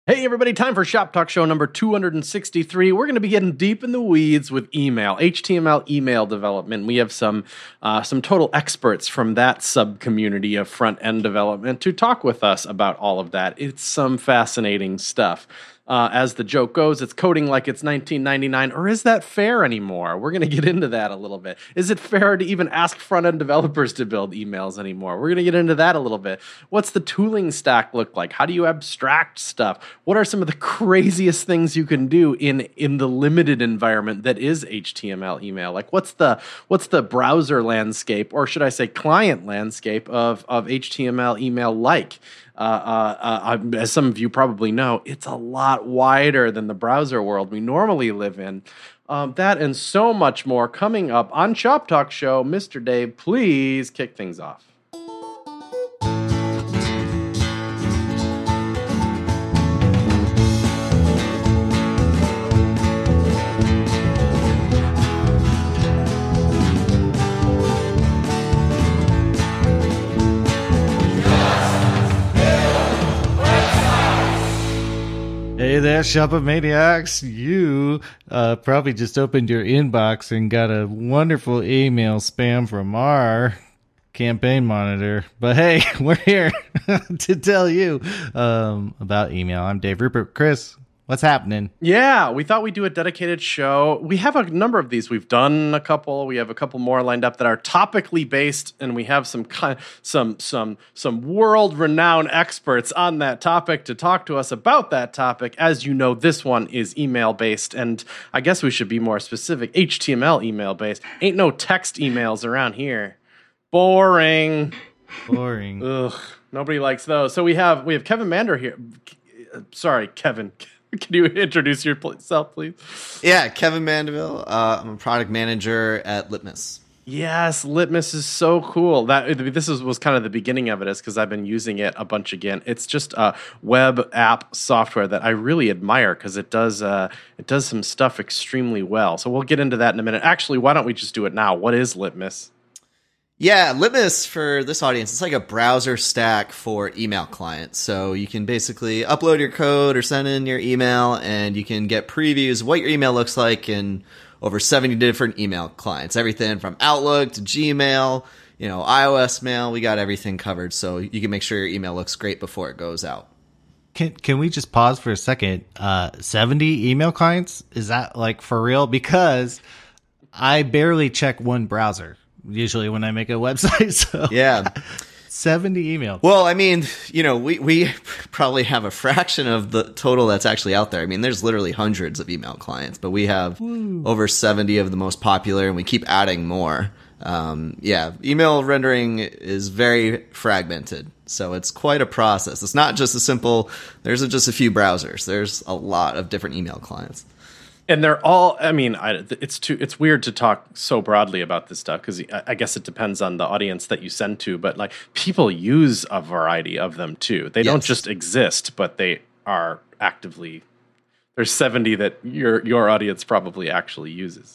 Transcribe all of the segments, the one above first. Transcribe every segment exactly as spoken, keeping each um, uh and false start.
Hey everybody, time for Shop Talk Show number two hundred sixty-three. We're going to be getting deep in the weeds with email, H T M L email development. We have some uh, some total experts from that sub-community of front-end development to talk with us about all of that. It's some fascinating stuff. Uh, as the joke goes, it's coding like it's nineteen ninety-nine, or is that fair anymore? We're going to get into that a little bit. Is it fair to even ask front-end developers to build emails anymore? We're going to get into that a little bit. What's the tooling stack look like? How do you abstract stuff? What are some of the craziest things you can do in, in the limited environment that is H T M L email? Like what's the what's the browser landscape, or should I say client landscape of, of H T M L email like? Uh, uh, uh, as some of you probably know, it's a lot wider than the browser world we normally live in. Um, that and so much more coming up on Shop Talk Show. Mister Dave, please kick things off. Hey there, Shopper Maniacs. You uh, probably just opened your inbox and got a wonderful email spam from our campaign monitor. But hey, we're here to tell you um, about email. I'm Dave Rupert. Chris, what's happening? Yeah, we thought we'd do a dedicated show. We have a number of these. We've done a couple. We have a couple more lined up that are topically based, and we have some kind, some some some world-renowned experts on that topic to talk to us about that topic. As you know, this one is email-based, and I guess we should be more specific, H T M L email-based. Ain't no text emails around here. Boring. Boring. Ugh, nobody likes those. So we have we have Kevin Mander here. Sorry, Kevin. Can you introduce yourself, please? Yeah, Kevin Mandeville. Uh, I'm a product manager at Litmus. Yes, Litmus is so cool. That this is, was kind of the beginning of it, is because I've been using it a bunch again. It's just a web app software that I really admire because it does uh, it does some stuff extremely well. So we'll get into that in a minute. Actually, why don't we just do it now? What is Litmus? Yeah, Litmus, for this audience, it's like a browser stack for email clients. So you can basically upload your code or send in your email, and you can get previews of what your email looks like in over seventy different email clients. Everything from Outlook to Gmail, you know, iOS mail. We got everything covered, so you can make sure your email looks great before it goes out. Can can we just pause for a second? Uh, seventy email clients? Is that like for real? Because I barely check one browser usually when I make a website. So yeah, seventy emails. Well, I mean, you know, we, we probably have a fraction of the total that's actually out there. I mean, there's literally hundreds of email clients, but we have Woo. over seventy of the most popular, and we keep adding more. Um, yeah, email rendering is very fragmented, so it's quite a process. It's not just a simple, there's just a few browsers. There's a lot of different email clients. And they're all, I mean, I, it's too, it's weird to talk so broadly about this stuff because I, I guess it depends on the audience that you send to, but like people use a variety of them too. They yes. don't just exist, but they are actively, there's seventy that your your audience probably actually uses.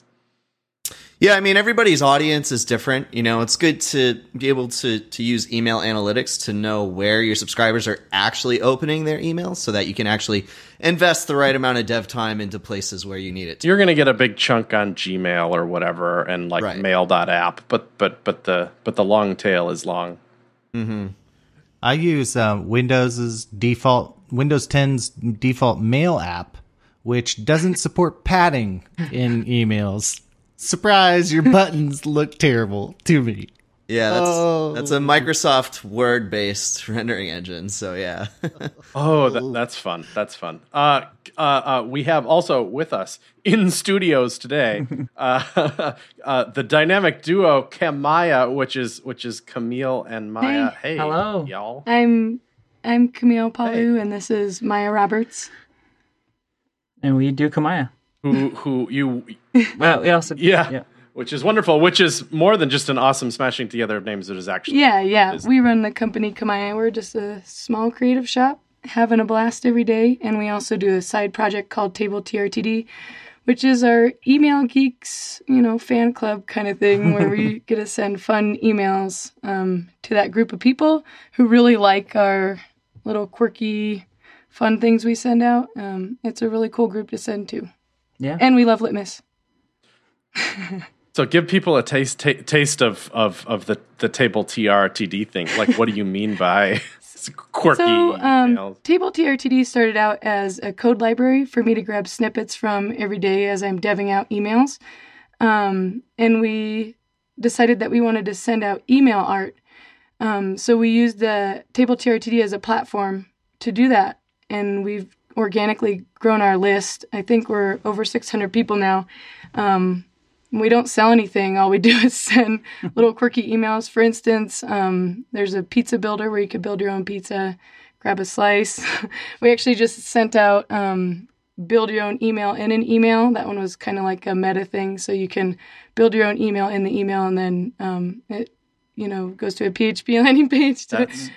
Yeah, I mean, everybody's audience is different. You know, it's good to be able to, to use email analytics to know where your subscribers are actually opening their emails so that you can actually invest the right amount of dev time into places where you need it to. You're going to get a big chunk on Gmail or whatever and like right. mail dot app, but but but the but the long tail is long. Mm-hmm. I use um, Windows's default Windows ten's default mail app, which doesn't support padding in emails. Surprise, your buttons look terrible to me. Yeah, that's oh. that's a Microsoft Word-based rendering engine, so yeah. oh, that, that's fun. That's fun. Uh, uh, uh, we have also with us in studios today uh, uh, the dynamic duo Camaya, which is which is Camille and Maya. Hey, hey hello, y'all. I'm I'm Camille Palu, hey. and this is Maya Roberts. And we do Camaya. Who who you? Well, we also yeah, yeah, which is wonderful. Which is more than just an awesome smashing together of names. It is actually yeah, yeah. We run the company Camaya. We're just a small creative shop, having a blast every day, and we also do a side project called Table T R T D, which is our email geeks, you know, fan club kind of thing, where we get to send fun emails um, to that group of people who really like our little quirky, fun things we send out. Um, it's a really cool group to send to. Yeah. And we love Litmus. So give people a taste ta- taste of, of, of the, the table T R T D thing. Like, what do you mean by quirky So, um, emails? Table T R T D started out as a code library for me to grab snippets from every day as I'm deving out emails. Um, and we decided that we wanted to send out email art. Um, so we used the Table T R T D as a platform to do that. And we've organically grown our list. I think we're over six hundred people now. Um, we don't sell anything. All we do is send little quirky emails. For instance, um, there's a pizza builder where you could build your own pizza, grab a slice. We actually just sent out um, build your own email in an email. That one was kind of like a meta thing. So you can build your own email in the email, and then um, it, you know, goes to a P H P landing page. To That's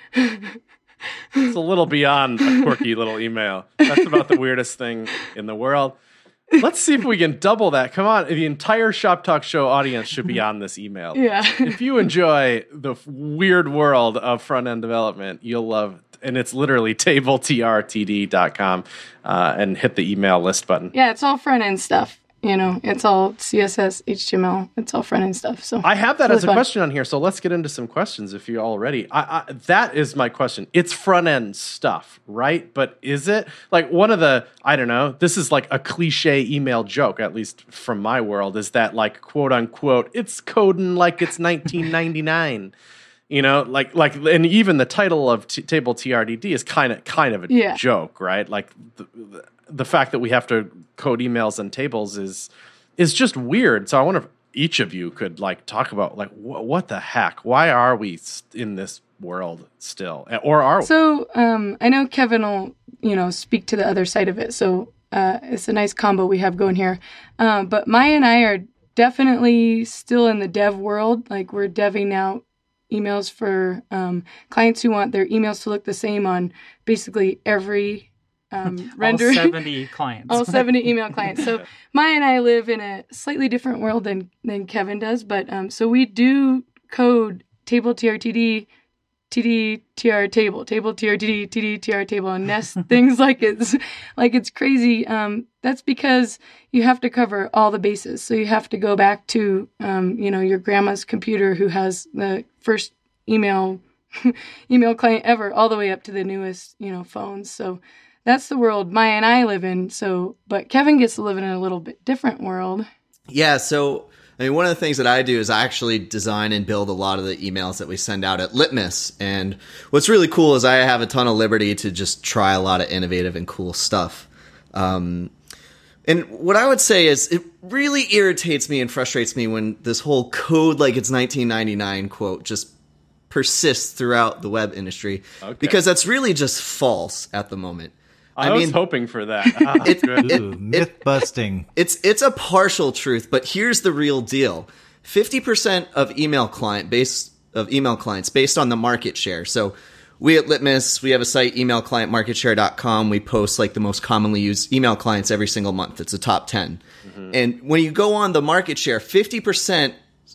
it's a little beyond a quirky little email. That's about the weirdest thing in the world. Let's see if we can double that. Come on, the entire Shop Talk Show audience should be on this email. Yeah. If you enjoy the f- weird world of front end development, you'll love. And it's literally table T R T D dot com uh, and hit the email list button. Yeah, it's all front end stuff. You know, it's all C S S, H T M L. It's all front end stuff. So I have that it's really as a fun. question on here, so let's get into some questions if you're all ready. I, I, that is my question. It's front end stuff, right? But is it like one of the? I don't know. This is like a cliche email joke, at least from my world. Is that like quote unquote? It's coding like it's nineteen ninety-nine. You know, like like, and even the title of t- Table T R D D is kind of kind of a Yeah. joke, right? Like the, the the fact that we have to code emails and tables is is just weird. So I wonder if each of you could like talk about like wh- what the heck? Why are we st- in this world still, or are we? So um, I know Kevin will, you know, speak to the other side of it. So uh, it's a nice combo we have going here. Um, but Maya and I are definitely still in the dev world. Like we're deving out emails for um, clients who want their emails to look the same on basically every um, render. All seventy clients. All seventy email clients. So Maya and I live in a slightly different world than, than Kevin does. But um, so we do code table T R T D, T D T R table, table T R T D, T D T R table, and nest things like it's like it's crazy. Um, that's because you have to cover all the bases. So you have to go back to um, you know, your grandma's computer who has the first email email client ever, all the way up to the newest, you know, phones. So that's the world Maya and I live in. So, but Kevin gets to live in a little bit different world. Yeah, so I mean, one of the things that I do is I actually design and build a lot of the emails that we send out at Litmus. And what's really cool is I have a ton of liberty to just try a lot of innovative and cool stuff. Um, and what I would say is it really irritates me and frustrates me when this whole code like it's nineteen ninety-nine quote just persists throughout the web industry. Okay. Because that's really just false at the moment. I, I was mean, hoping for that. Ah, it- good. it- Ooh, myth busting. It's it's a partial truth, but here's the real deal. fifty percent of email client base of email clients based on the market share. So we at Litmus, we have a site, email client market share dot com. We post like the most commonly used email clients every single month. It's a top ten. Mm-hmm. And when you go on the market share, fifty percent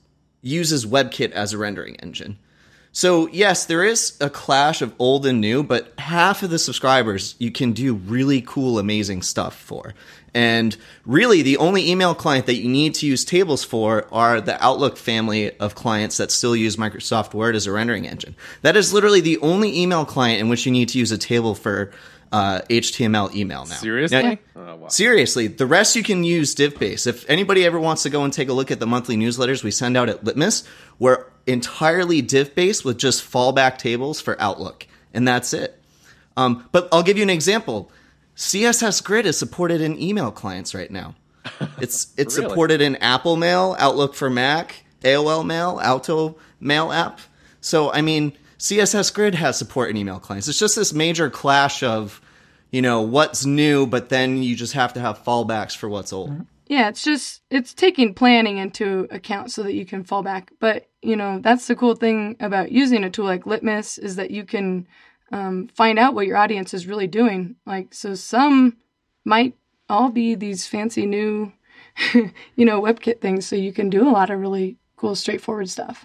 uses WebKit as a rendering engine. So yes, there is a clash of old and new, but half of the subscribers you can do really cool, amazing stuff for. And really, the only email client that you need to use tables for are the Outlook family of clients that still use Microsoft Word as a rendering engine. That is literally the only email client in which you need to use a table for uh, H T M L email now. Seriously? Now, Oh, wow. Seriously, the rest you can use DivBase. If anybody ever wants to go and take a look at the monthly newsletters we send out at Litmus, we're entirely DivBase with just fallback tables for Outlook, and that's it. Um, but I'll give you an example. C S S Grid is supported in email clients right now. It's it's Really? supported in Apple Mail, Outlook for Mac, A O L Mail, Auto Mail app. So, I mean, C S S Grid has support in email clients. It's just this major clash of, you know, what's new, but then you just have to have fallbacks for what's old. Yeah, it's just, it's taking planning into account so that you can fall back. But, you know, that's the cool thing about using a tool like Litmus is that you can um, find out what your audience is really doing. Like, so some might all be these fancy new, you know, WebKit things. So you can do a lot of really cool, straightforward stuff.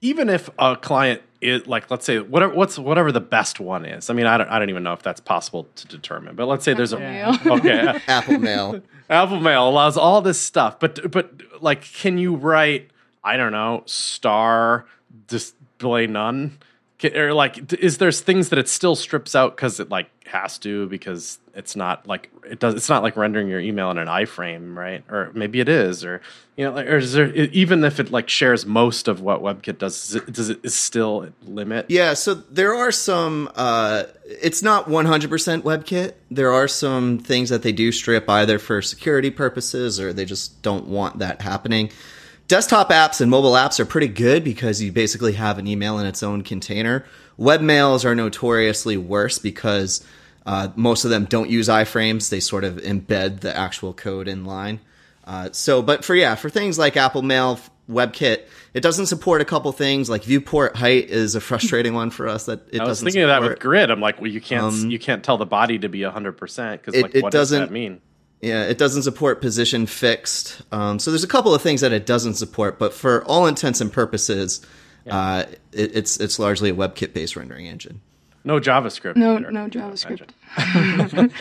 even if a client is like, let's say whatever what's whatever the best one is. I mean, I don't I don't even know if that's possible to determine. But let's say there's a Mail. okay. Apple Mail. Apple Mail allows all this stuff, but but like, can you write, I don't know, star display none? Can, or like, is there's things that it still strips out because it like has to, because it's not like it does. It's not like rendering your email in an iframe, right? Or maybe it is, or you know, like, or is there, even if it like shares most of what WebKit does, does it, does it is still limit? Yeah, so there are some, uh, it's not one hundred percent WebKit. There are some things that they do strip either for security purposes or they just don't want that happening. Desktop apps and mobile apps are pretty good because you basically have an email in its own container. Webmails are notoriously worse because uh, most of them don't use iframes. They sort of embed the actual code in line. Uh, so, but for, yeah, for things like Apple Mail, WebKit, it doesn't support a couple things. Like viewport height is a frustrating one for us. That it I was doesn't thinking of that support. with Grid. I'm like, well, you can't Um, you can't tell the body to be one hundred percent because It- like, it what does that doesn't- mean? Yeah, it doesn't support position fixed. Um, so there's a couple of things that it doesn't support, but for all intents and purposes, uh, it, it's it's largely a WebKit based rendering engine. No JavaScript. No, either, no I JavaScript. imagine.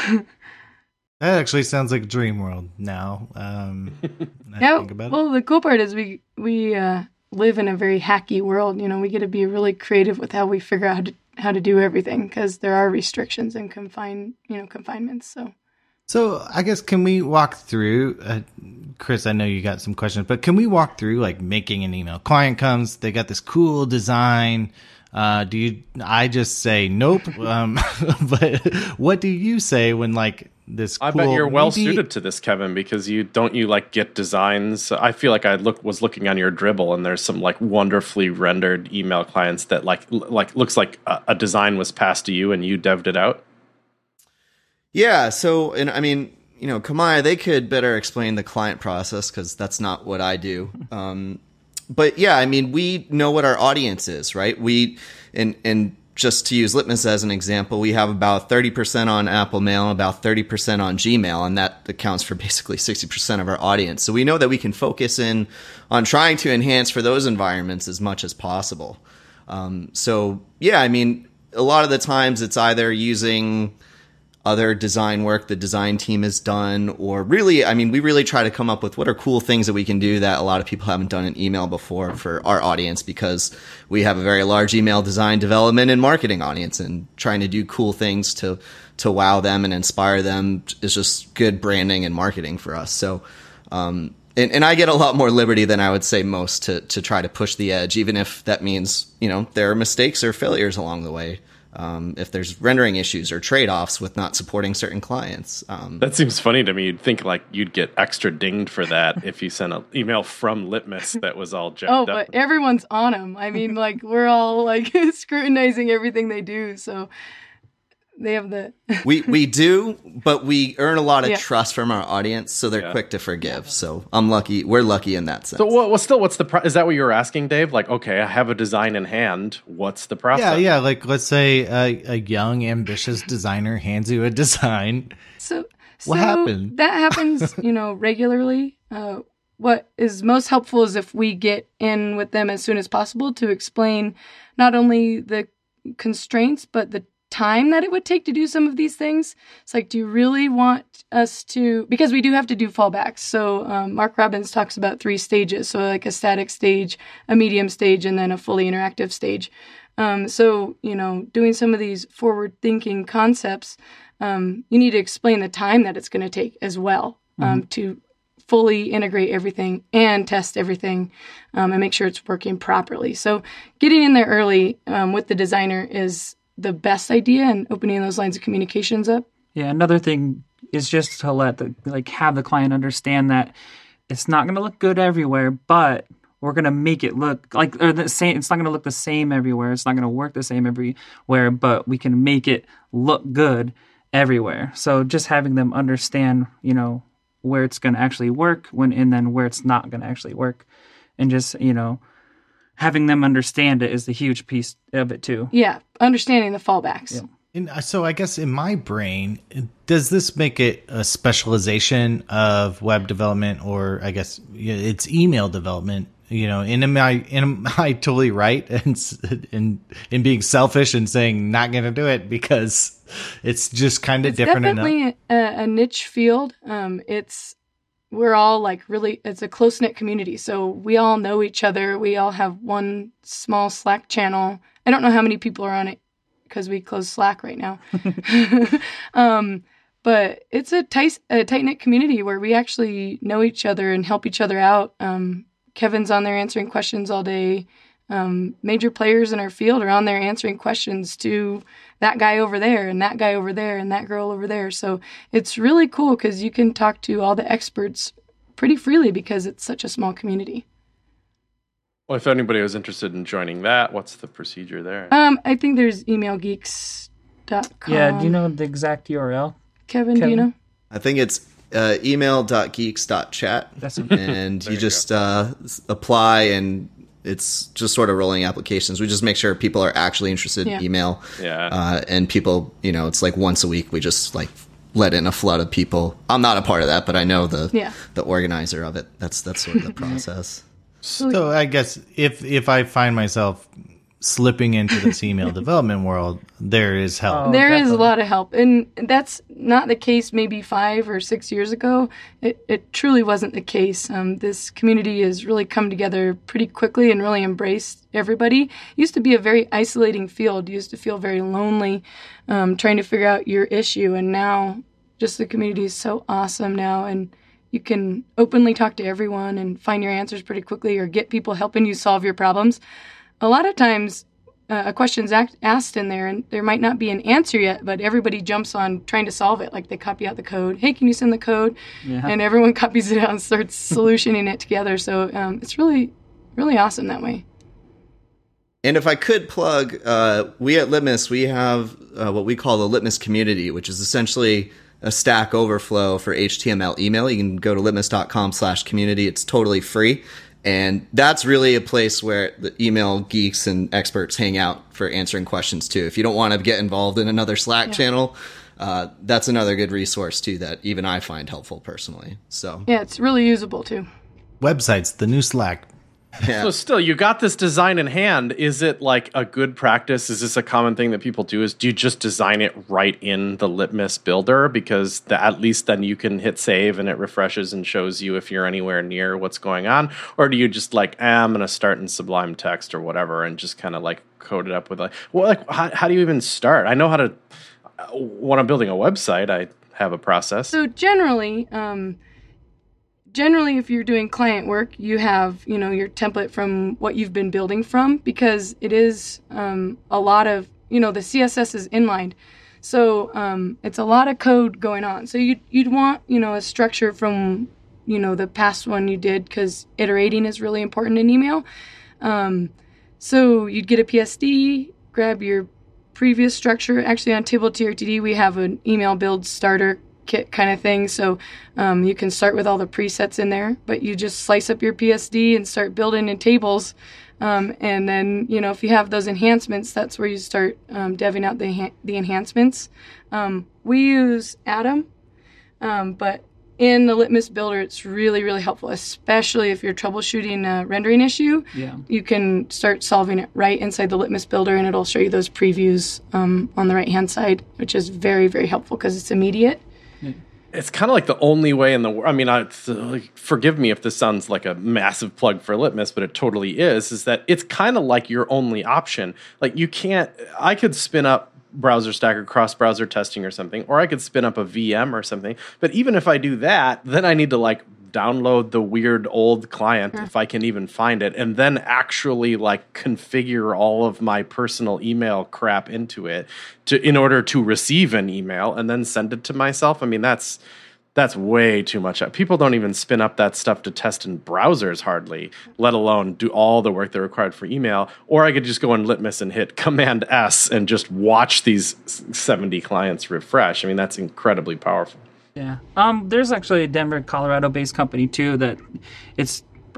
That actually sounds like Dream World now. Um, I Yeah. think about it. Well, the cool part is we we uh, live in a very hacky world. You know, we get to be really creative with how we figure out how to how to do everything because there are restrictions and confine you know confinements. So. So I guess can we walk through, uh, Chris, I know you got some questions, but can we walk through like making an email? Client comes, they got this cool design. Uh, do you, I just say nope. Um, but what do you say when like this I cool, bet you're well maybe- suited to this, Kevin, because you don't you like get designs. I feel like I look was looking on your Dribble, and there's some like wonderfully rendered email clients that like l- like looks like a, a design was passed to you and you devved it out. Yeah, so, and I mean, you know, Kamaya, they could better explain the client process because that's not what I do. Um, but yeah, I mean, we know what our audience is, right? We, and, and just to use Litmus as an example, we have about thirty percent on Apple Mail, about thirty percent on Gmail, and that accounts for basically sixty percent of our audience. So we know that we can focus in on trying to enhance for those environments as much as possible. Um, so yeah, I mean, a lot of the times it's either using other design work the design team has done, or really, I mean, we really try to come up with what are cool things that we can do that a lot of people haven't done in email before for our audience, because we have a very large email design development and marketing audience, and trying to do cool things to, to wow them and inspire them is just good branding and marketing for us. So, um, and, and I get a lot more liberty than I would say most to, to try to push the edge, even if that means, you know, there are mistakes or failures along the way. Um, if there's rendering issues or trade-offs with not supporting certain clients. Um, That seems funny to me. You'd think like you'd get extra dinged for that if you sent an email from Litmus that was all jacked Oh, up. but everyone's on them. I mean, like we're all like scrutinizing everything they do, so they have the. we we do, but we earn a lot of Yeah. trust from our audience, so they're Yeah. quick to forgive. So I'm lucky. We're lucky in that sense. So what? What's still? What's the? Pro- is that what you were asking, Dave? Like, okay, I have a design in hand. What's the process? Yeah, yeah. Like, let's say a, a young, ambitious designer hands you a design. So, What so happened? That happens, you know, regularly. Uh, what is most helpful is if we get in with them as soon as possible to explain not only the constraints but the time that it would take to do some of these things. It's like, do you really want us to, because we do have to do fallbacks. So um, Mark Robbins talks about three stages. So like a static stage, a medium stage, and then a fully interactive stage. Um, so, you know, doing some of these forward thinking concepts, um, you need to explain the time that it's going to take as well um, Mhm. to fully integrate everything and test everything um, and make sure it's working properly. So getting in there early um, with the designer is the best idea, and opening those lines of communications up. Yeah, another thing is just to let the like have the client understand that it's not going to look good everywhere, but we're going to make it look like or the same. It's not going to look the same everywhere. It's not going to work the same everywhere, but we can make it look good everywhere. So just having them understand, you know, where it's going to actually work when, and then where it's not going to actually work, and just, you know, having them understand it is the huge piece of it too. Yeah, understanding the fallbacks. Yeah. And uh, so I guess in my brain, does this make it a specialization of web development, or I guess yeah, it's email development you know, in am I, in am I totally right and in in being selfish and saying not going to do it because it's just kind of It's different definitely enough? a, a niche field. Um, it's we're all like really, it's a close knit community. So we all know each other. We all have one small Slack channel. I don't know how many people are on it because we closed Slack right now. um, but it's a tight, a tight knit community where we actually know each other and help each other out. Um, Kevin's on there answering questions all day. Um, major players in our field are on there answering questions to that guy over there and that guy over there and that girl over there. So it's really cool because you can talk to all the experts pretty freely because it's such a small community. Well, if anybody was interested in joining that, what's the procedure there? Um, I think there's email geeks dot com. Yeah, do you know the exact U R L? Kevin, do you Kevin? know? I think it's uh, email dot geeks dot chat. That's And you you just uh, s- apply, and it's just sort of rolling applications. We just make sure people are actually interested Yeah. in email. Yeah. Uh, and people, you know, it's like once a week we just like let in a flood of people. I'm not a part of that, but I know the Yeah. the organizer of it. That's that's sort of the process. So I guess if if I find myself slipping into this email development world, there is help. Oh, There is a definitely. lot of help, and that's not the case maybe five or six years ago. It, it truly wasn't the case. Um, this community has really come together pretty quickly and really embraced everybody. It used to be a very isolating field. You used to feel very lonely um, trying to figure out your issue, and now just the community is so awesome now, and you can openly talk to everyone and find your answers pretty quickly or get people helping you solve your problems. A lot of times uh, a question's act- asked in there and there might not be an answer yet, but everybody jumps on trying to solve it. Like they copy out the code. Hey, can you send the code? Yeah. And everyone copies it out and starts solutioning it together. So um, it's really, really awesome that way. And if I could plug, uh, we at Litmus, we have uh, what we call the Litmus community, which is essentially a Stack Overflow for H T M L email. You can go to litmus dot com slash community. It's totally free. And that's really a place where the email geeks and experts hang out for answering questions too. If you don't want to get involved in another Slack Yeah. channel, uh, that's another good resource too that even I find helpful personally. So Yeah, it's really usable too. Websites, the new Slack. yeah. So still, you got this design in hand. Is it like a good practice? Is this a common thing that people do? Is do you just design it right in the Litmus builder? Because the, at least then you can hit save and it refreshes and shows you if you're anywhere near what's going on. Or do you just like, eh, I'm going to start in Sublime Text or whatever and just kind of like code it up with like, well, like how, how do you even start? I know how to, when I'm building a website, I have a process. So generally, um, generally, if you're doing client work, you have, you know, your template from what you've been building from, because it is um, a lot of, you know, the C S S is inlined. So um, it's a lot of code going on. So you'd, you'd want, you know, a structure from, you know, the past one you did, because iterating is really important in email. Um, so you'd get a P S D, grab your previous structure. Actually, on Table T R T D, we have an email build starter kit kind of thing. So um, you can start with all the presets in there, but you just slice up your P S D and start building in tables. Um, and then, you know, if you have those enhancements, that's where you start um, deving out the, enha- the enhancements. Um, we use Atom, um, but in the Litmus builder, it's really, really helpful, especially if you're troubleshooting a rendering issue. Yeah. You can start solving it right inside the Litmus builder, and it'll show you those previews um, on the right-hand side, which is very, very helpful because it's immediate. It's kind of like the only way in the world. I mean, I, it's, uh, like, forgive me if this sounds like a massive plug for Litmus, but it totally is. Is that it's kind of like your only option. Like you can't. I could spin up Browser Stack or cross-browser testing or something, or I could spin up a V M or something. But even if I do that, then I need to like download the weird old client if I can even find it, and then actually like configure all of my personal email crap into it to in order to receive an email and then send it to myself. I mean, that's that's way too much. People don't even spin up that stuff to test in browsers hardly, let alone do all the work they're required for email. Or I could just go in Litmus and hit Command S and just watch these seventy clients refresh. I mean, that's incredibly powerful. Yeah. Um, there's actually a Denver, Colorado-based company too that it's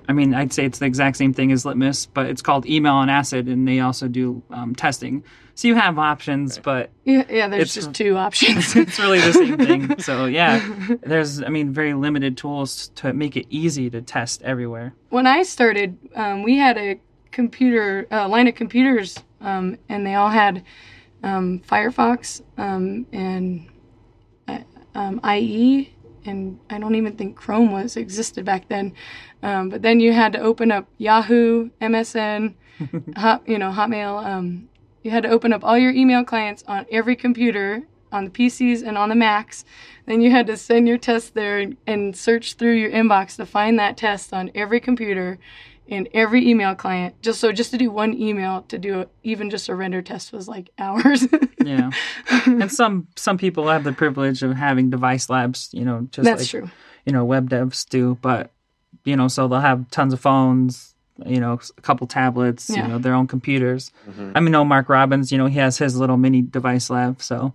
I mean, I'd say it's the exact same thing as Litmus, but it's called Email on Acid, and they also do um, testing. So you have options, but Yeah, yeah. There's It's- just two options. it's really the same thing. So yeah, there's, I mean, very limited tools to make it easy to test everywhere. When I started, um, we had a computer uh, line of computers, um, and they all had um, Firefox um, and uh, um, I E, and I don't even think Chrome was existed back then. Um, but then you had to open up Yahoo, M S N, Hot, you know, Hotmail. Um, you had to open up all your email clients on every computer, on the P Cs and on the Macs. Then you had to send your test there and, and search through your inbox to find that test on every computer and every email client. Just so just to do one email, to do a, even just a render test was like hours. Yeah, and some some people have the privilege of having device labs. You know, just That's like true. you know web devs do, but you know, so they'll have tons of phones. You know, a couple tablets. Yeah. You know, their own computers. I mean, no, Mark Robbins. You know, he has his little mini device lab. So,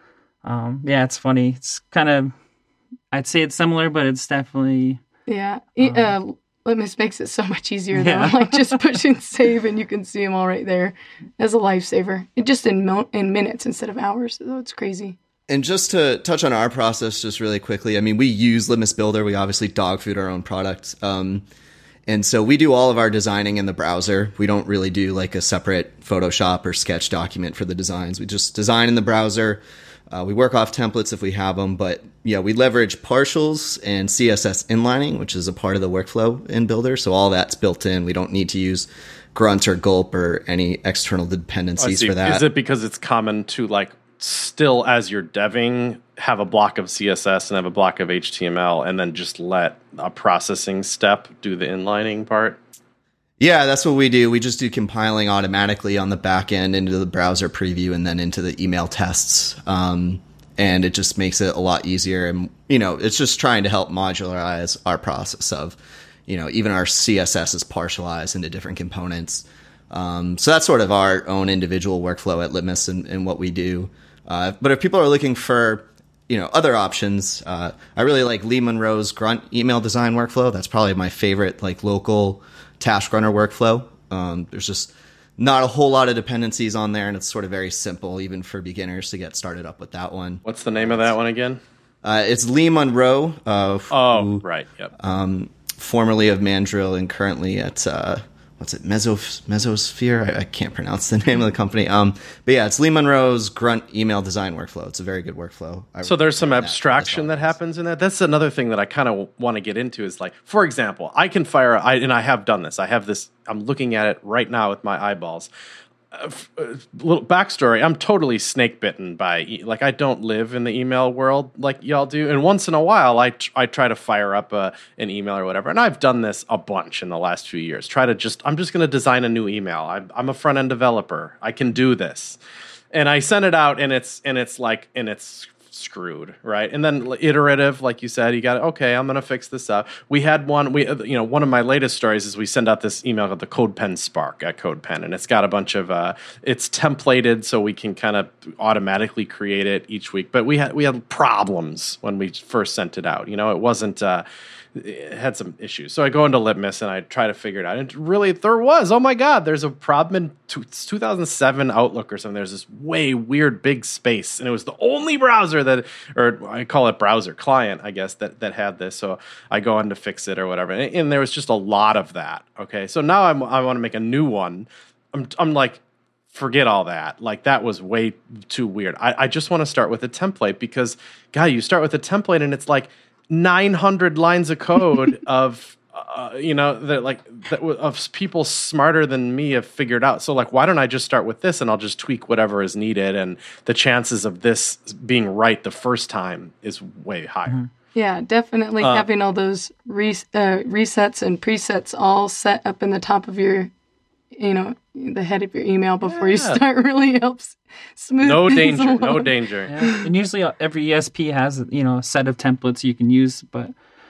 um, yeah, it's funny. It's kind of, I'd say it's similar, but it's definitely Yeah. E- uh, Litmus makes it so much easier though. Yeah. Like just push and save, and you can see them all right there as a lifesaver. It just in mo- in minutes instead of hours. So it's crazy. And just to touch on our process just really quickly, I mean, we use Litmus Builder. We obviously dog food our own product. Um, and so we do all of our designing in the browser. We don't really do like a separate Photoshop or Sketch document for the designs. We just design in the browser. Uh, we work off templates if we have them, but yeah, we leverage partials and C S S inlining, which is a part of the workflow in Builder. So all that's built in. We don't need to use Grunt or Gulp or any external I dependencies see. for that. Is it because it's common to like still as you're deving have a block of C S S and have a block of H T M L and then just let a processing step do the inlining part? Yeah, that's what we do. We just do compiling automatically on the back end into the browser preview and then into the email tests. Um, and it just makes it a lot easier. And, you know, it's just trying to help modularize our process of, you know, even our C S S is partialized into different components. Um, so that's sort of our own individual workflow at Litmus and, and what we do. Uh, but if people are looking for, you know, other options, uh, I really like Lee Monroe's Grunt email design workflow. That's probably my favorite, like, local task runner workflow. Um, there's just not a whole lot of dependencies on there, and it's sort of very simple, even for beginners to get started up with that one. What's the name of that one again? Uh, it's Lee Monroe, uh, Oh, who, right. Yep. um, formerly of Mandrill and currently at, uh, what's it, Mesos- Mesosphere? I, I can't pronounce the name of the company. Um, but yeah, it's Lee Monroe's Grunt email design workflow. It's a very good workflow. I So there's some recommend that abstraction as that well. happens in that. That's another thing that I kind of want to get into is like, for example, I can fire, I, and I have done this. I have this, I'm looking at it right now with my eyeballs. Uh, f- uh, little backstory, I'm totally snake bitten by, e- like, I don't live in the email world like y'all do. And once in a while, I, tr- I try to fire up a, an email or whatever. And I've done this a bunch in the last few years. Try to just, I'm just going to design a new email. I'm, I'm a front end developer. I can do this. And I send it out and it's, and it's like, and it's screwed, right? And then iterative, like you said, you got, okay, I'm going to fix this up. We had one, we, you know, one of my latest stories is we send out this email called the CodePen Spark at CodePen, and it's got a bunch of, uh, it's templated so we can kind of automatically create it each week. But we had, we had problems when we first sent it out. You know, it wasn't, uh, it had some issues. So I go into Litmus and I try to figure it out. And really, there was, oh my God, there's a problem in two, it's two thousand seven Outlook or something. There's this way weird big space. And it was the only browser that, or I call it browser client, I guess, that, that had this. So I go on to fix it or whatever. And, and there was just a lot of that. Okay. So now I'm, I want to make a new one. I'm, I'm like, forget all that. Like, that was way too weird. I, I just want to start with a template because, God, you start with a template and it's like nine hundred lines of code of, uh, you know, that like that w- of people smarter than me have figured out. So like, why don't I just start with this and I'll just tweak whatever is needed, and the chances of this being right the first time is way higher. Mm-hmm. Yeah, definitely Uh, having all those res- uh, resets and presets all set up in the top of your, you know, the head of your email before you Yeah. start really helps smooth No things danger, no along. danger. Yeah. And usually uh, every E S P has, you know, a set of templates you can use, but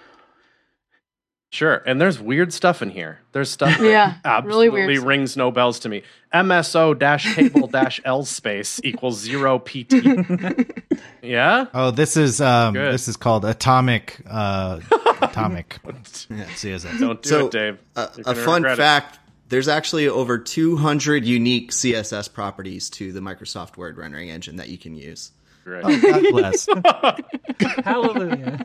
Sure, and there's weird stuff in here. There's stuff that Yeah, absolutely really weird stuff. rings no bells to me. M S O dash table dash L space equals zero P T. Yeah? Oh, this is um, Good. this is called atomic uh, Atomic C S S. Don't do So, it, Dave. A, You're a gonna fun regret it. fact, there's actually over two hundred unique C S S properties to the Microsoft Word rendering engine that you can use. Great. Oh, God bless. Hallelujah.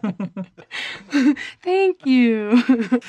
Thank you.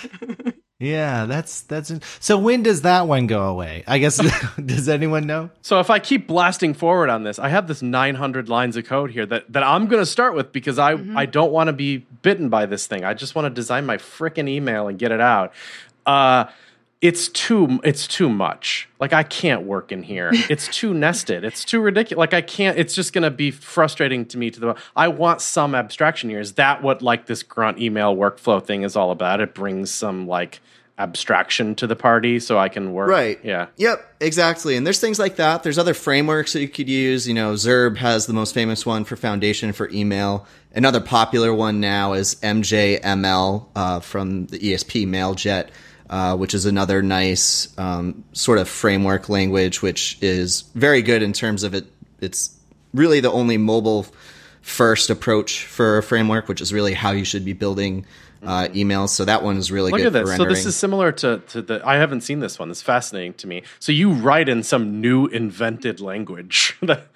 Yeah, that's that's. So when does that one go away? I guess does anyone know? So if I keep blasting forward on this, I have this nine hundred lines of code here that, that I'm going to start with because I, I don't want to be bitten by this thing. I just want to design my frickin' email and get it out. Uh, it's too it's too much. Like I can't work in here. It's too nested. It's too ridiculous. Like I can't. It's just going to be frustrating to me. To the I want some abstraction here. Is that what like this grunt email workflow thing is all about? It brings some like abstraction to the party so I can work. Right. Yeah. Yep, exactly. And there's things like that. There's other frameworks that you could use. You know, Zerb has the most famous one for Foundation for email. Another popular one now is M J M L uh, from the E S P Mailjet, uh, which is another nice um, sort of framework language, which is very good in terms of it. It's really the only mobile first approach for a framework, which is really how you should be building uh, emails. So that one is really Look good at this. for So rendering. this is similar to, to the. I haven't seen this one. It's fascinating to me. So you write in some new invented language.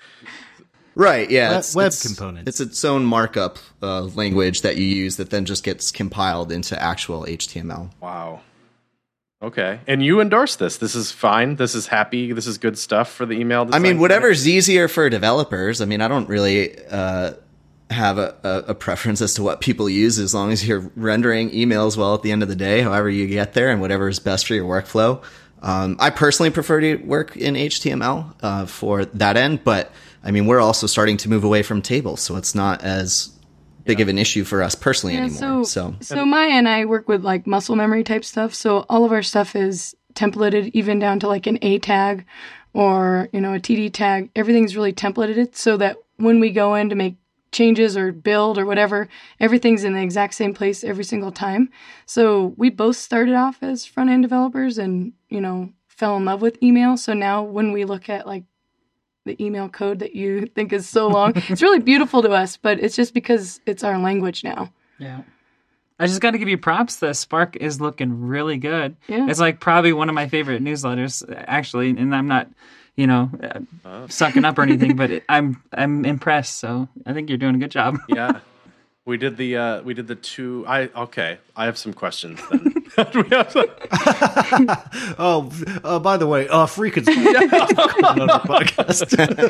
Right, yeah. Web- it's, web it's, components. It's its own markup uh, language that you use that then just gets compiled into actual H T M L. Wow. Okay. And you endorse this. This is fine. This is happy. This is good stuff for the email I design. mean, whatever's easier for developers. I mean, I don't really uh, have a, a, a preference as to what people use as long as you're rendering emails well at the end of the day, however you get there and whatever is best for your workflow. Um, I personally prefer to work in H T M L uh, for that end, but I mean, we're also starting to move away from tables, so it's not as big of an issue for us personally Yeah, anymore. so, So, so Maya and I work with like muscle memory type stuff. So all of our stuff is templated, even down to like an A tag or, you know, a T D tag. Everything's really templated so that when we go in to make changes or build or whatever, everything's in the exact same place every single time. So we both started off as front end developers and, you know, fell in love with email. So now when we look at like the email code that you think is so long, it's really beautiful to us, but it's just because it's our language now. Yeah. I just got to give you props. The Spark is looking really good. Yeah. It's like probably one of my favorite newsletters, actually. And I'm not, you know, uh, sucking up or anything, but it, I'm I'm impressed. So I think you're doing a good job. Yeah. We did the uh, we did the two. I okay. I have some questions then. We have some- Oh, uh, by the way, uh, freaking another podcast.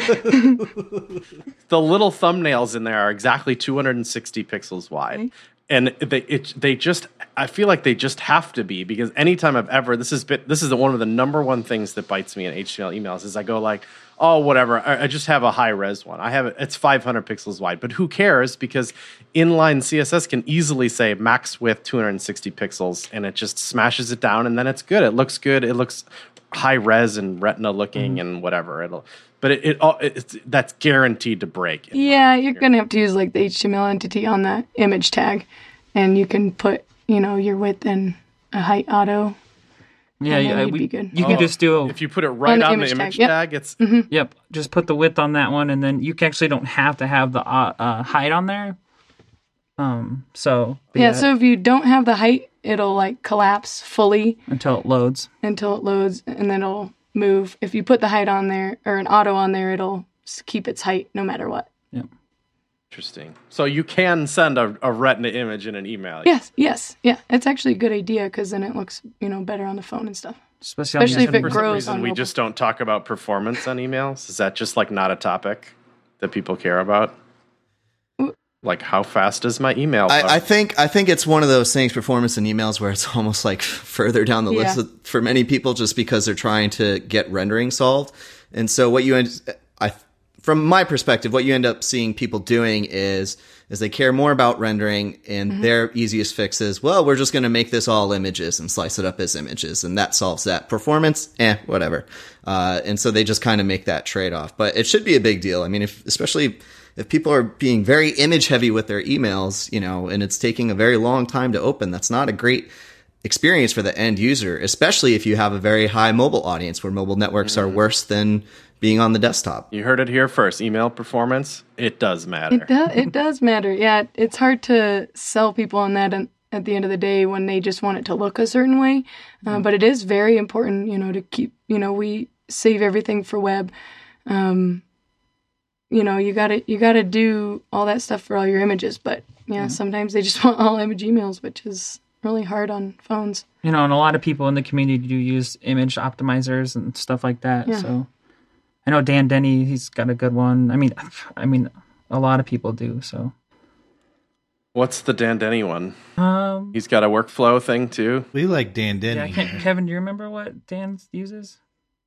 the little thumbnails in there are exactly two hundred sixty pixels wide. And they it, they just I feel like they just have to be, because anytime I've ever this has been this is one of the number one things that bites me in H T M L emails is I go like, oh, whatever, I, I just have a high res one. I have it, it's five hundred pixels wide, but who cares? Because inline C S S can easily say max width two hundred sixty pixels, and it just smashes it down, and then it's good. It looks good. It looks high res and retina looking and whatever. It'll, but it, it, all it's, that's guaranteed to break. Yeah, you're going to have to use like the H T M L entity on the image tag, and you can put, you know, your width and a height auto. Yeah, And then yeah. you'd We, be good. You can Oh, just do a, if you put it right On on the the image image, tag, yep. tag, it's yep, just put the width on that one, and then you actually don't have to have the uh, uh, height on there. Um, so but Yeah, so if you don't have the height, it'll like collapse fully until it loads. until it loads, and then it'll move. If you put the height on there, or an auto on there, it'll s- keep its height no matter what. Yep. interesting. So you can send a, a retina image in an email. Yes, yes, yeah. It's actually a good idea because then it looks, you know, better on the phone and stuff. Especially, Especially on if the it For S M S. some grows reason, on we mobile. just don't talk about performance on emails. Is that just like not a topic that people care about? Like, how fast is my email? I, I think I think it's one of those things, performance in emails, where it's almost like further down the Yeah. list for many people, just because they're trying to get rendering solved. And so, what you end, I, from my perspective, what you end up seeing people doing is is they care more about rendering, and Mm-hmm. their easiest fix is, well, we're just going to make this all images and slice it up as images, and that solves that. Performance, eh, whatever. Uh, and so they just kind of make that trade off. But it should be a big deal. I mean, if especially. If people are being very image heavy with their emails, you know, and it's taking a very long time to open, that's not a great experience for the end user, especially if you have a very high mobile audience where mobile networks are worse than being on the desktop. You heard it here first. Email performance, it does matter. It does. It does matter. Yeah, it's hard to sell people on that, and at the end of the day when they just want it to look a certain way. Uh, but it is very important, you know, to keep, you know, we save everything for web. Um, you know, you gotta, you gotta do all that stuff for all your images, but yeah, mm-hmm. sometimes they just want all image emails, which is really hard on phones. You know, and a lot of people in the community do use image optimizers and stuff like that. Yeah. So I know Dan Denny, he's got a good one. I mean, I mean, a lot of people do, so. What's the Dan Denny one? Um, He's got a workflow thing too. We like Dan Denny. Yeah, Kevin, do you remember what Dan uses?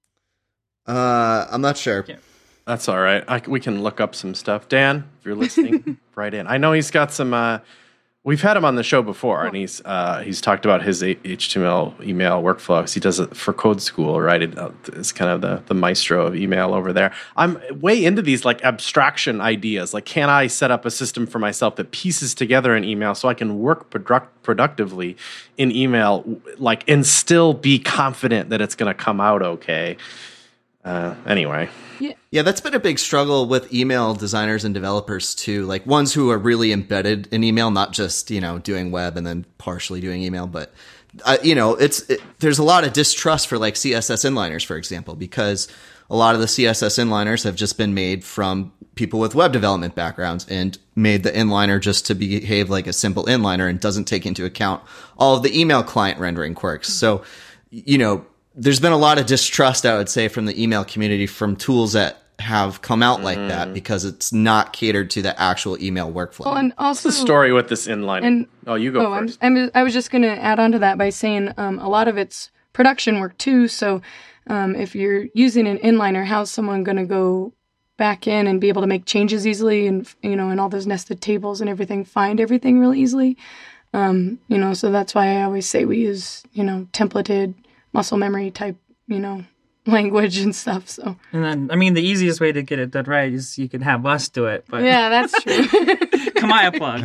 Uh, I'm not sure. Yeah. That's all right. I, we can look up some stuff. Dan, if you're listening, write in. I know he's got some. Uh, we've had him on the show before, and he's uh, he's talked about his H T M L email workflow. He does it for Code School, right? It, uh, it's kind of the the maestro of email over there. I'm way into these like abstraction ideas. Like, can I set up a system for myself that pieces together an email so I can work product, productively in email, like, and still be confident that it's going to come out okay? Uh, anyway. Yeah. Yeah, that's been a big struggle with email designers and developers too. Like ones who are really embedded in email, not just, you know, doing web and then partially doing email, but uh, you know, it's it, there's a lot of distrust for like C S S inliners, for example, because a lot of the C S S inliners have just been made from people with web development backgrounds and made the inliner just to behave like a simple inliner and doesn't take into account all of the email client rendering quirks. So, you know, there's been a lot of distrust, I would say, from the email community from tools that have come out like mm. that because it's not catered to the actual email workflow. Well, and also What's the story with this inline? And, oh, you go oh, first. I'm, I'm, I was just going to add on to that by saying um, a lot of it's production work too. So um, if you're using an inliner, how's someone going to go back in and be able to make changes easily and, you know, and all those nested tables and everything, find everything really easily? Um, you know, so that's why I always say we use, you know, templated muscle memory type, you know, language and stuff. So, and then, I mean, the easiest way to get it done right is you can have us do it. But yeah, that's true. Kamaya plug,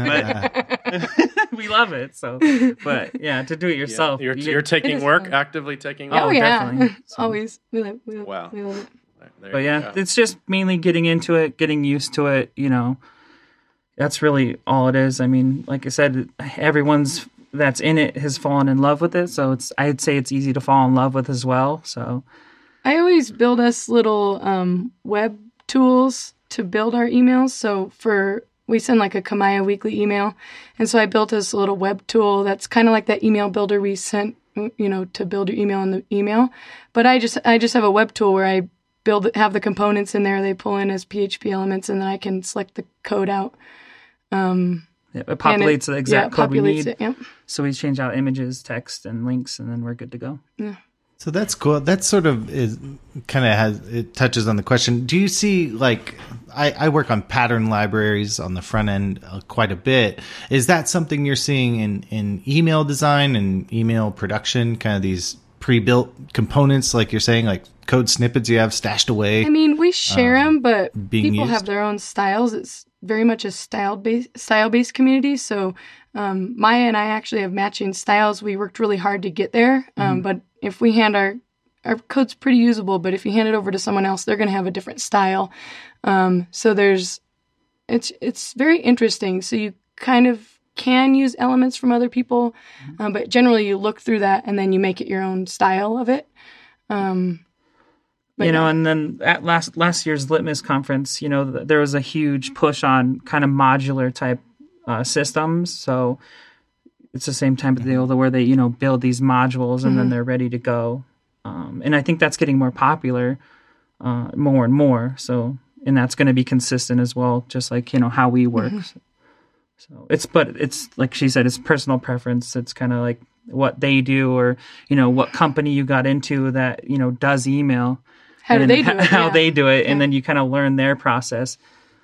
but we love it. So, but yeah, to do it yourself, yeah, you're, you you're get, taking work, fun. actively taking work. Oh, yeah, definitely. So, always. We love, we love, wow. we love it. There but yeah, go. It's just mainly getting into it, getting used to it. You know, that's really all it is. I mean, like I said, everyone's that's in it has fallen in love with it, so it's I'd say it's easy to fall in love with as well. So I always build us little um, web tools to build our emails. So for we send like a Kamaya weekly email, and so I built this little web tool that's kind of like that email builder we sent, you know, to build your email in the email. But I just I just have a web tool where I build have the components in there. They pull in as P H P elements, and then I can select the code out. Um, Yeah, it populates it, the exact yeah, code we need. It, yep. So we change out images, text, and links, and then we're good to go. Yeah. So that's cool. That sort of is kind of has it touches on the question. Do you see like I, I work on pattern libraries on the front end uh, quite a bit. Is that something you're seeing in, in email design and email production? Kind of these pre-built components, like you're saying, like code snippets you have stashed away. I mean, we share um, them, but people used? have their own styles. It's very much a style based style based community. So um, Maya and I actually have matching styles. We worked really hard to get there, um, mm-hmm. but if we hand our our code's pretty usable, but if you hand it over to someone else, they're going to have a different style. Um, so there's it's it's very interesting. So you kind of can use elements from other people, uh, but generally you look through that and then you make it your own style of it. Um, you know, yeah. And then at last last year's Litmus conference, you know, th- there was a huge push on kind of modular type uh, systems. So it's the same type of deal where they, you know, build these modules and mm-hmm. then they're ready to go. Um, and I think that's getting more popular, uh, more and more. So, and that's going to be consistent as well, just like, you know, how we work. Mm-hmm. So it's, but it's like she said, it's personal preference. It's kind of like what they do, or, you know, what company you got into that, you know, does email. How do they do it? How yeah. they do it. Yeah. And then you kind of learn their process.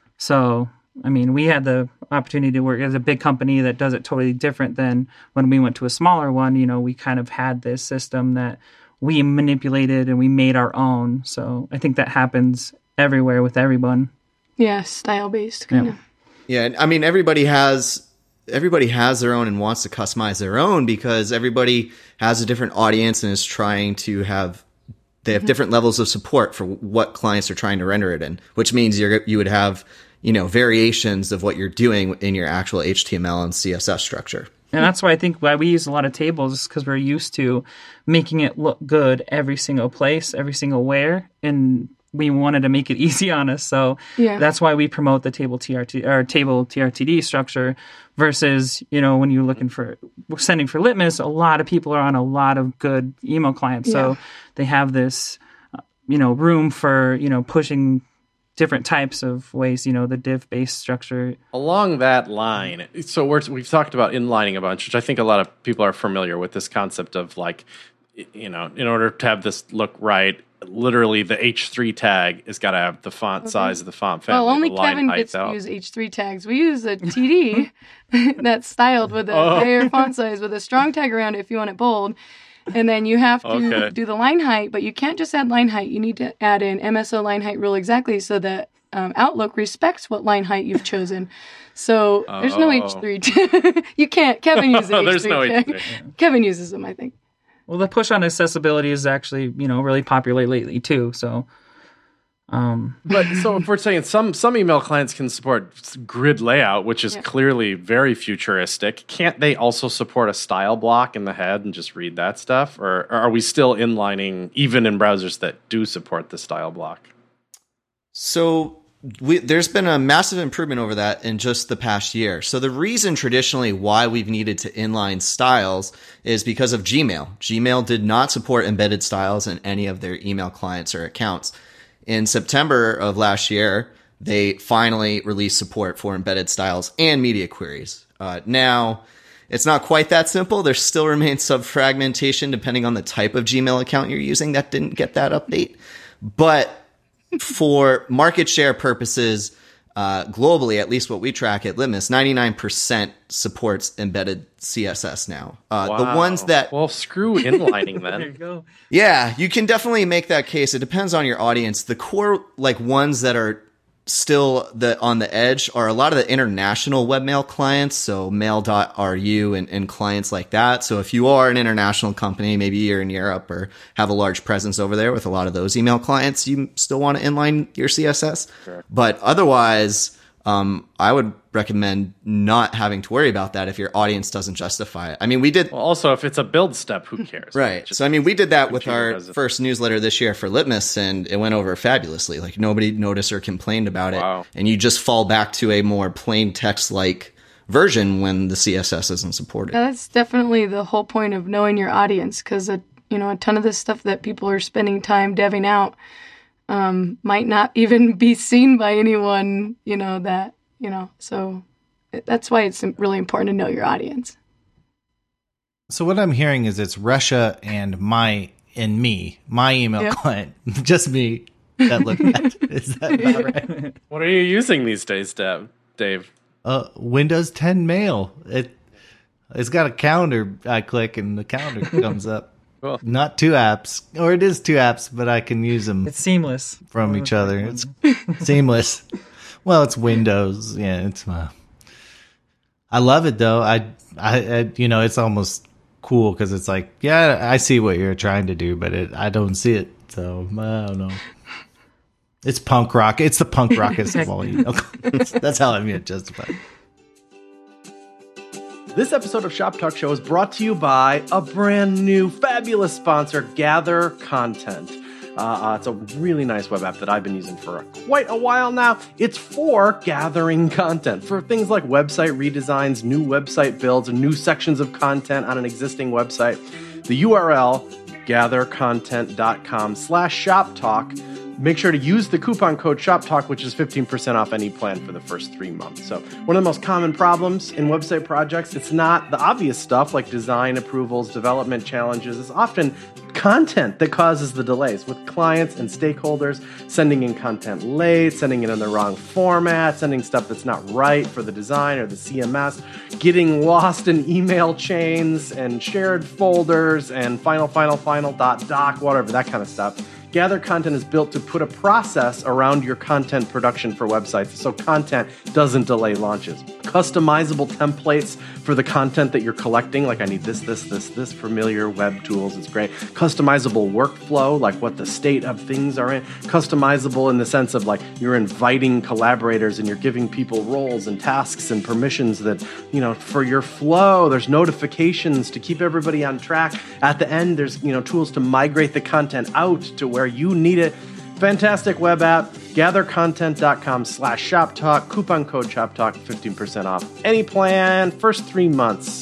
So, I mean, we had the opportunity to work as a big company that does it totally different than when we went to a smaller one. You know, we kind of had this system that we manipulated and we made our own. So I think that happens everywhere with everyone. Yeah, style-based kind yeah. of. Yeah, I mean, everybody has everybody has their own and wants to customize their own because everybody has a different audience and is trying to have they have mm-hmm. different levels of support for what clients are trying to render it in, which means you're you would have, you know, variations of what you're doing in your actual H T M L and C S S structure. And that's why I think why we use a lot of tables is because we're used to making it look good every single place, every single where, and we wanted to make it easy on us. So Yeah. that's why we promote the table T R T or table T R T D structure versus, you know, when you're looking for sending for Litmus, a lot of people are on a lot of good email clients. Yeah. So they have this, uh, you know, room for, you know, pushing different types of ways, you know, the div-based structure. Along that line, so we're, we've talked about inlining a bunch, which I think a lot of people are familiar with this concept of like, you know, in order to have this look right, literally the H three tag has got to have the font Okay. size of the font family. Well, only the line Kevin height, gets to though. use H three tags. We use a T D that's styled with a Oh. higher font size with a strong tag around it if you want it bold. And then you have to Okay. do the line height, but you can't just add line height. You need to add in M S O line height rule exactly so that um, Outlook respects what line height you've chosen. So there's no Oh. H three. you can't. Kevin uses H three. There's no tag. H three. Kevin uses them, I think. Well, the push on accessibility is actually, you know, really popular lately too. So, um, But so if we're saying some some email clients can support grid layout, which is Yeah. clearly very futuristic, can't they also support a style block in the head and just read that stuff? Or, or are we still inlining even in browsers that do support the style block? So we, there's been a massive improvement over that in just the past year. So the reason traditionally why we've needed to inline styles is because of Gmail. Gmail did not support embedded styles in any of their email clients or accounts. In September of last year, they finally released support for embedded styles and media queries. Uh, now, it's not quite that simple. There still remains sub-fragmentation depending on the type of Gmail account you're using that didn't get that update. But for market share purposes, uh, globally, at least what we track at Litmus, ninety-nine percent supports embedded C S S now. Uh, the Wow. ones that, Well, screw inlining there you then. go. yeah, you can definitely make that case. It depends on your audience. The core, like ones that are still the on the edge are a lot of the international webmail clients, so mail dot R U and, and clients like that. So if you are an international company, maybe you're in Europe or have a large presence over there with a lot of those email clients, you still want to inline your C S S. Sure. But otherwise, um, I would recommend not having to worry about that if your audience doesn't justify it. I mean, we did Well, also, if it's a build step, who cares? Right. Just So, I mean, we did that with computer our does it. first newsletter this year for Litmus, and it went over fabulously. Like, nobody noticed or complained about it. Wow. And you just fall back to a more plain text-like version when the C S S isn't supported. Yeah, that's definitely the whole point of knowing your audience, because a you know a ton of this stuff that people are spending time deving out um, might not even be seen by anyone. You know that you know, so that's why it's really important to know your audience. So what I'm hearing is it's Russia and my and me, my email Yeah. client, just me that look at. Is that not right? What are you using these days, Dave? Dave? Uh, Windows ten Mail. It it's got a calendar. I click and the calendar comes up. Cool. Not two apps, or it is two apps, but I can use them It's seamless from each other. It's seamless. Well, it's Windows. Yeah, it's. Uh, I love it though. I, I, I you know, it's almost cool because it's like, yeah, I see what you're trying to do, but it, I don't see it. So I don't know. It's punk rock. It's the punk rockest of all. You know? That's how I mean it justified. This episode of Shop Talk Show is brought to you by a brand new fabulous sponsor, Gather Content. Uh, uh, it's a really nice web app that I've been using for quite a while now. It's for gathering content, for things like website redesigns, new website builds, and new sections of content on an existing website. The U R L, gathercontent.com slash shop talk. Make sure to use the coupon code SHOPTALK, which is fifteen percent off any plan for the first three months. So one of the most common problems in website projects, it's not the obvious stuff like design approvals, development challenges. It's often content that causes the delays with clients and stakeholders sending in content late, sending it in the wrong format, sending stuff that's not right for the design or the C M S, getting lost in email chains and shared folders and final, final, final, dot, doc, whatever, that kind of stuff. Gather Content is built to put a process around your content production for websites so content doesn't delay launches. Customizable templates for the content that you're collecting, like I need this, this, this, this, familiar web tools, it's great. Customizable workflow, like what the state of things are in. Customizable in the sense of like you're inviting collaborators and you're giving people roles and tasks and permissions that, you know, for your flow, there's notifications to keep everybody on track. At the end, there's, you know, tools to migrate the content out to where you need it. Fantastic web app. gathercontent.com slash shop talk. Coupon code shop talk, fifteen percent off any plan, first three months.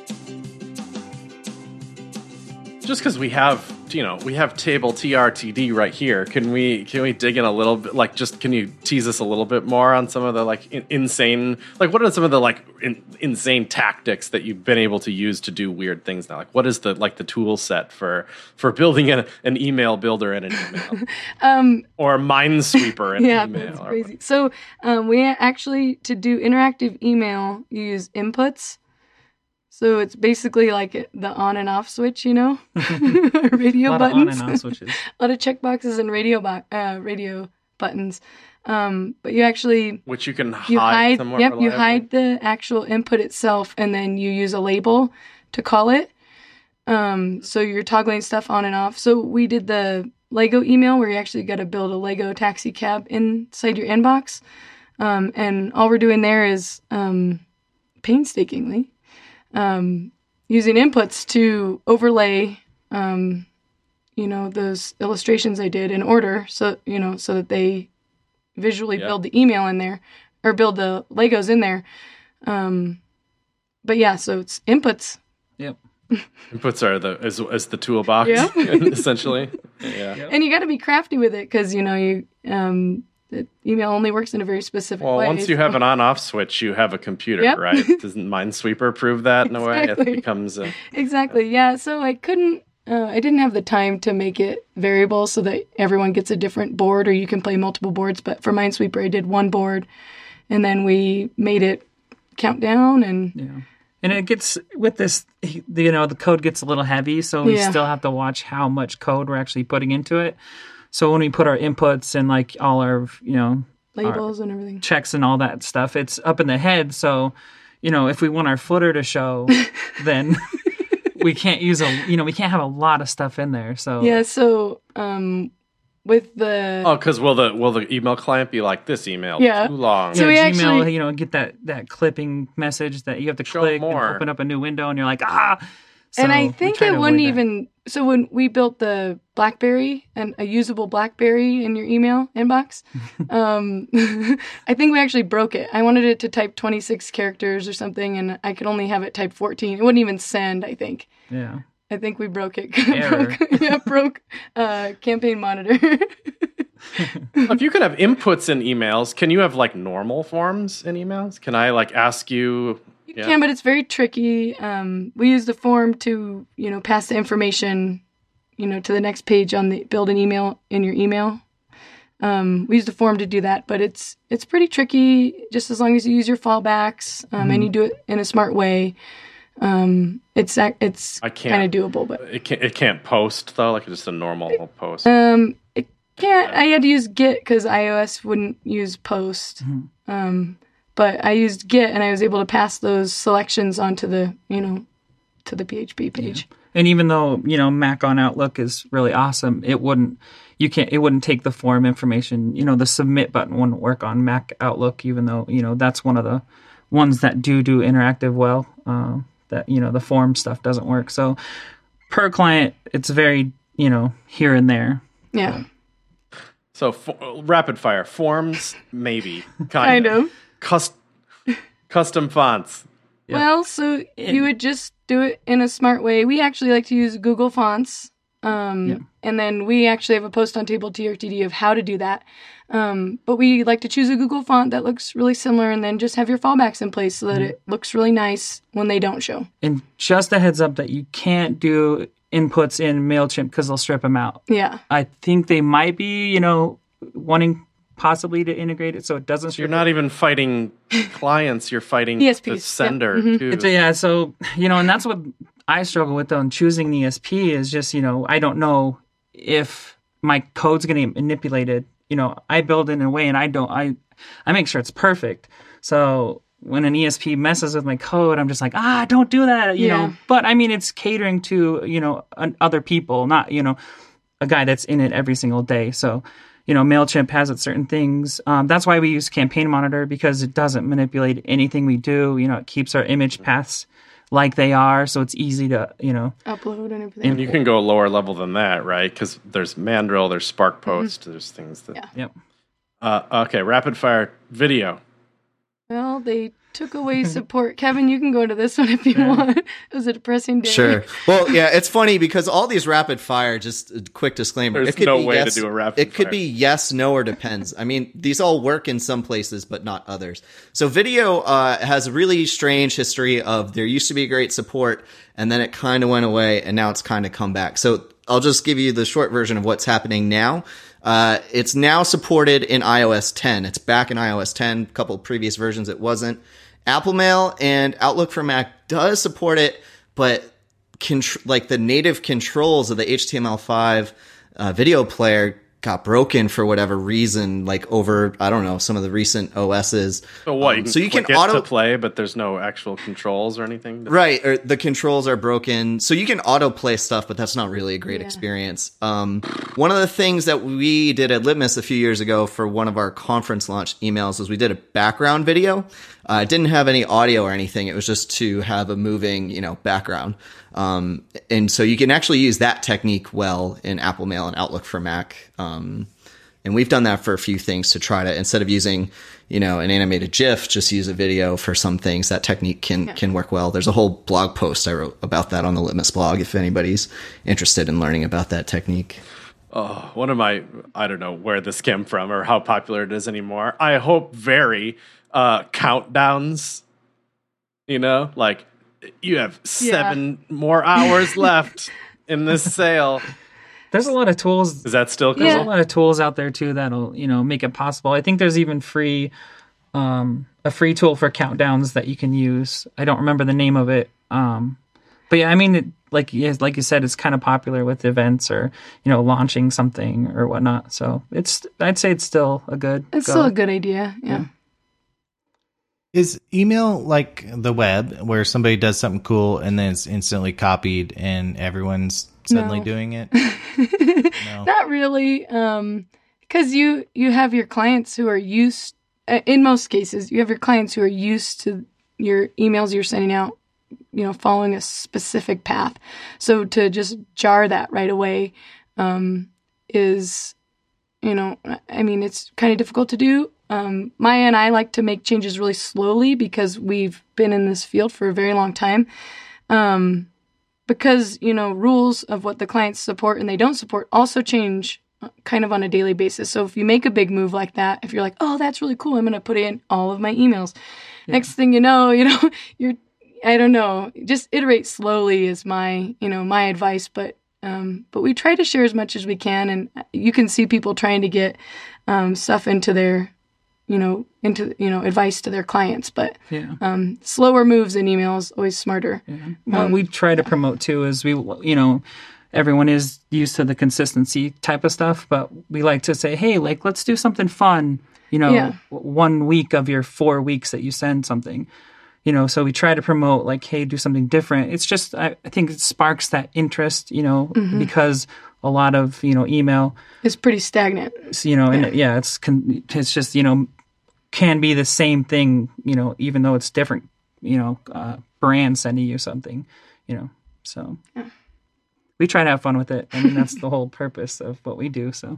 Just because we have, you know, we have table T R T D right here. Can we can we dig in a little bit? Like, just can you tease us a little bit more on some of the like in, insane, like what are some of the like in, insane tactics that you've been able to use to do weird things now? Like, what is the like the tool set for for building an, an email builder and an email, um, or a Minesweeper and yeah, email? that's crazy. So um, we actually to do interactive email, you use inputs. So it's basically like the on and off switch, you know, radio a lot buttons, of on and off switches. a lot of checkboxes and radio bo- uh, radio buttons. Um, but you actually Which you can you hide. hide. somewhat Yep, you reliably. hide the actual input itself, and then you use a label to call it. Um, so you're toggling stuff on and off. So we did the Lego email where you actually got to build a Lego taxi cab inside your inbox, um, and all we're doing there is um, painstakingly. Um, using inputs to overlay, um, you know, those illustrations I did in order, so you know, so that they visually Yeah. build the email in there or build the Legos in there. Um, but yeah, so it's inputs. Yep. Inputs are the as, as the toolbox, Yeah. essentially. Yeah. Yep. And you got to be crafty with it because you know you um, the email only works in a very specific Well, way. once you so- have an on-off switch, you have a computer, Yep. right? Doesn't Minesweeper prove that in a way? It Exactly. becomes a... Exactly. Yeah. So I couldn't. Uh, I didn't have the time to make it variable so that everyone gets a different board, or you can play multiple boards. But for Minesweeper, I did one board, and then we made it count down and. Yeah. And it gets, with this, you know, the code gets a little heavy, so we Yeah. still have to watch how much code we're actually putting into it. So when we put our inputs and like all our, you know, labels and everything. checks and all that stuff, it's up in the head. So, you know, if we want our footer to show, then we can't use a, you know, we can't have a lot of stuff in there. So Yeah. So um, with the Oh, because will the will the email client be like, this email Yeah. too long? So yeah, we Gmail, actually- you know, get that that clipping message that you have to Show click more. and open up a new window, and you're like, ah. and So I we think try it to wouldn't avoid that. even. So when we built the BlackBerry and a usable BlackBerry in your email inbox, um, I think we actually broke it. I wanted it to type twenty-six characters or something, and I could only have it type fourteen. It wouldn't even send. I think. Yeah. I think we broke it. Error. broke, yeah, broke uh, Campaign Monitor. If you can have inputs in emails, can you have like normal forms in emails? Can I like ask you? You Yeah. can, but it's very tricky. Um, we use the form to, you know, pass the information, you know, to the next page on the build an email in your email. Um, we use the form to do that, but it's it's pretty tricky. Just as long as you use your fallbacks um, and you do it in a smart way, um, it's ac- it's I can't- kind of doable. But It can't. It can't post though, like just a normal post. um, it can't. I had to use Git because iOS wouldn't use Post. Um, but I used Git and I was able to pass those selections onto the, you know, to the P H P page. And even though, you know, Mac on Outlook is really awesome, it wouldn't you can't it wouldn't take the form information. You know, the submit button wouldn't work on Mac Outlook, even though, you know, that's one of the ones that do do interactive well. Uh, that, you know, the form stuff doesn't work. So per client, it's very, you know, here and there. Yeah, So for, rapid fire forms, maybe kind, kind of. Cust, custom fonts. Yeah. Well, so you would just do it in a smart way. We actually like to use Google Fonts. Um, Yeah. And then we actually have a post on Table T R T D of how to do that. Um, but we like to choose a Google font that looks really similar and then just have your fallbacks in place so that it looks really nice when they don't show. And just a heads up that you can't do inputs in MailChimp because they'll strip them out. Yeah. I think they might be, you know, wanting possibly to integrate it so it doesn't So you're strip not even fighting clients; you're fighting E S Ps, the yep. sender Mhm. too. It's, yeah, so, you know, and that's what I struggle with, though, in choosing the E S P is just, you know, I don't know if my code's getting manipulated. You know, I build it in a way, and I don't. I I make sure it's perfect. So when an E S P messes with my code, I'm just like, ah, don't do that. You Yeah. know. But I mean, it's catering to you know an, other people, not you know a guy that's in it every single day. So. You know, MailChimp has its certain things. Um, that's why we use Campaign Monitor, because it doesn't manipulate anything we do. You know, it keeps our image paths like they are, so it's easy to, you know. Upload and everything. And you can go lower level than that, right? Because there's Mandrill, there's Spark Post, Mm-hmm. there's things that. Yeah. Yep. Uh, okay, rapid fire video. Well, they took away support. Kevin, you can go to this one if you want. It was a depressing day. Sure. Well, yeah, it's funny because all these rapid fire, just a quick disclaimer. There's it could no be way to yes, do a rapid It could fire. be yes, no, or depends. I mean, these all work in some places, but not others. So video uh, has a really strange history of there used to be great support, and then it kind of went away, and now it's kind of come back. So I'll just give you the short version of what's happening now. Uh, it's now supported in i O S ten. It's back in i O S ten. A couple of previous versions it wasn't. Apple Mail and Outlook for Mac does support it, but contr- like the native controls of the H T M L five uh, video player got broken for whatever reason, like over, I don't know, some of the recent O Ss. So what? Um, You can so you can click it auto to play, but there's no actual controls or anything. Right, or the controls are broken. So you can autoplay stuff, but that's not really a great Yeah. experience. Um, one of the things that we did at Litmus a few years ago for one of our conference launch emails was we did a background video. Uh, it didn't have any audio or anything. It was just to have a moving, you know, background. Um, and so you can actually use that technique well in Apple Mail and Outlook for Mac. Um, and we've done that for a few things to try to, instead of using, you know, an animated GIF, just use a video for some things. That technique can, Yeah. can work well. There's a whole blog post I wrote about that on the Litmus blog if anybody's interested in learning about that technique. Oh, one of my, I don't know where this came from or how popular it is anymore. I hope very uh, countdowns, you know, like you have seven more hours left in this sale. There's a lot of tools. Is that still cool? There's Yeah. a lot of tools out there too that'll you know make it possible. I think there's even free, um, a free tool for countdowns that you can use. I don't remember the name of it. Um, but yeah, I mean, it, like yeah, like you said, it's kind of popular with events or you know launching something or whatnot. So it's I'd say it's still a good. It's go. still a good idea. Yeah. Is email like the web where somebody does something cool and then it's instantly copied and everyone's suddenly No. doing it? No. Not really, um, because you you have your clients who are used. uh, In most cases, you have your clients who are used to your emails you're sending out, you know, following a specific path. So to just jar that right away um, is, you know, I mean, it's kind of difficult to do. Um, Maya and I like to make changes really slowly because we've been in this field for a very long time. Um, because, you know, rules of what the clients support and they don't support also change kind of on a daily basis. So if you make a big move like that, if you're like, oh, that's really cool, I'm going to put in all of my emails. Yeah. Next thing you know, you know, you're, I don't know, just iterate slowly is my, you know, my advice. But, um, but we try to share as much as we can. And you can see people trying to get um, stuff into their, you know, into, you know, advice to their clients. But Yeah. um, slower moves in emails, always smarter. What we try to promote too is we, you know, everyone is used to the consistency type of stuff, but we like to say, hey, like, let's do something fun, you know, Yeah. w- one week of your four weeks that you send something, you know, so we try to promote like, hey, do something different. It's just, I, I think it sparks that interest, you know, because a lot of, you know, email, It's pretty stagnant. you know, and yeah, it's, con- it's just, you know, can be the same thing, you know, even though it's different, you know, uh, brand sending you something, you know, so Yeah. we try to have fun with it. I mean, that's the whole purpose of what we do. So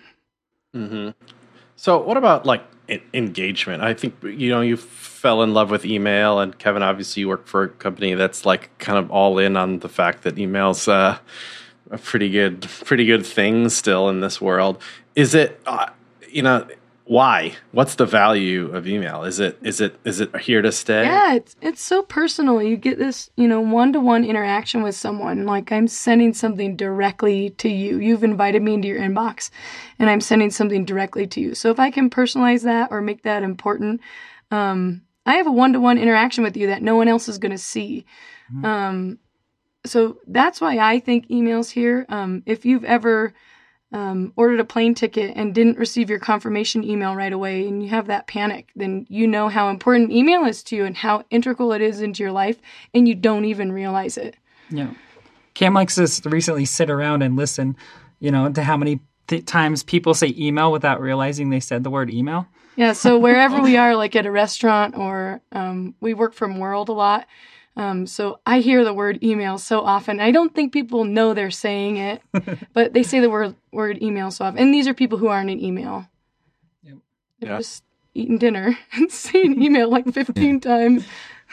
Mm-hmm. So what about like e- engagement? I think, you know, you fell in love with email, and Kevin, obviously you work for a company that's like kind of all in on the fact that email's uh, a pretty good, pretty good thing still in this world. Is it, uh, you know, why? What's the value of email? Is it, is it, is it here to stay? Yeah, it's it's so personal. You get this, you know, one-to-one interaction with someone. Like I'm sending something directly to you. You've invited me into your inbox, and I'm sending something directly to you. So if I can personalize that or make that important, um, I have a one-to-one interaction with you that no one else is going to see. Mhm. Um, so that's why I think email's here. Um, if you've ever um, ordered a plane ticket and didn't receive your confirmation email right away, and you have that panic, then you know how important email is to you and how integral it is into your life, and you don't even realize it. Yeah. Cam likes to recently sit around and listen, you know, to how many th- times people say email without realizing they said the word email. Yeah, so wherever we are, like at a restaurant or um, we work from World a lot, um, so I hear the word email so often. I don't think people know they're saying it, but they say the word word email so often. And these are people who aren't in email. Yep. They're Yeah. just eating dinner and saying email like fifteen times.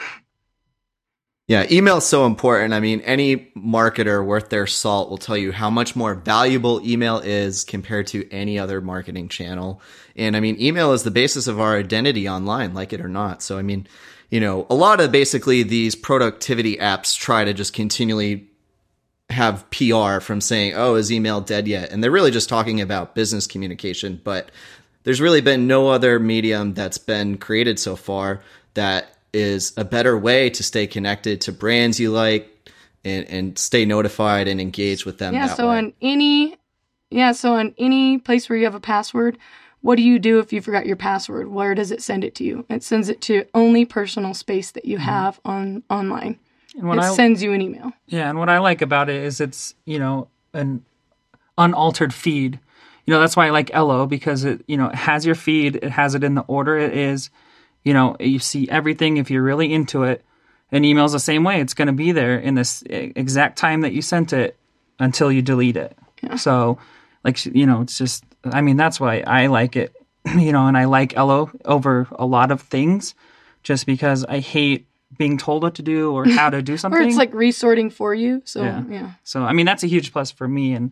Yeah, email is so important. I mean, any marketer worth their salt will tell you how much more valuable email is compared to any other marketing channel. And I mean, email is the basis of our identity online, like it or not. So, I mean, you know, a lot of basically these productivity apps try to just continually have P R from saying, oh, is email dead yet? And they're really just talking about business communication. But there's really been no other medium that's been created so far that is a better way to stay connected to brands you like and, and stay notified and engage with them. Yeah, that so way. on any yeah, so on any place where you have a password, what do you do if you forgot your password? Where does it send it to you? It sends it to only personal space that you have on online. And what It I, sends you an email. yeah, and what I like about it is it's, you know, an unaltered feed. You know, that's why I like Ello, because it, you know, it has your feed, it has it in the order it is. You know, you see everything if you're really into it. And email's the same way. It's going to be there in this exact time that you sent it until you delete it. Yeah. So, like, you know, it's just, I mean, that's why I like it, you know, and I like Ello over a lot of things just because I hate being told what to do or how to do something. Or it's like resorting for you. So, Yeah. yeah. So, I mean, that's a huge plus for me. And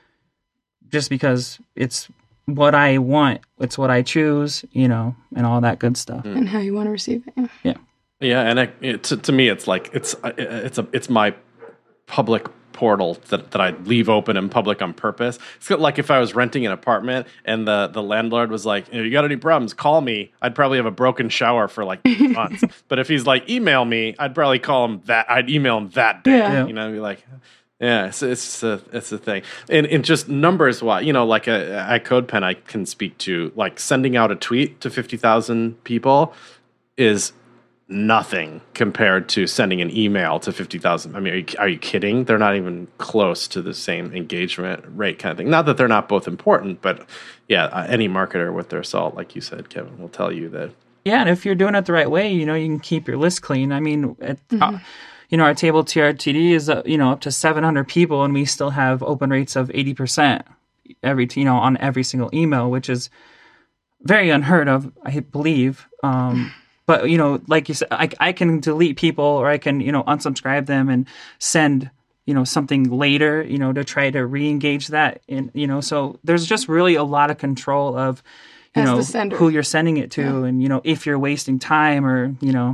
just because it's what I want, it's what I choose, you know, and all that good stuff. And how you want to receive it. Yeah. Yeah. Yeah, and it, it, to, to me, it's like it's it's a it's my public portal that, that I leave open in public on purpose. It's like if I was renting an apartment and the, the landlord was like, "You got any problems? Call me." I'd probably have a broken shower for like months. But if he's like, "Email me," I'd probably call him that. I'd email him that day. Yeah. You know, be like. Yeah, it's it's a it's a thing, and and just numbers wise, you know, like a, at CodePen, I can speak to like sending out a tweet to fifty thousand people is nothing compared to sending an email to fifty thousand. I mean, are you, are you kidding? They're not even close to the same engagement rate kind of thing. Not that they're not both important, but yeah, uh, any marketer with their salt, like you said, Kevin, will tell you that. Yeah, and if you're doing it the right way, you know, you can keep your list clean. I mean, it, uh, you know, our table T R T D is, uh, you know, up to seven hundred people, and we still have open rates of eighty percent every, you know, on every single email, which is very unheard of, I believe. Um, but, you know, like you said, I, I can delete people or I can, you know, unsubscribe them and send, you know, something later, you know, to try to re-engage that. And, you know, so there's just really a lot of control of, you As the know, sender. who you're sending it to. Yeah. And, you know, if you're wasting time or, you know,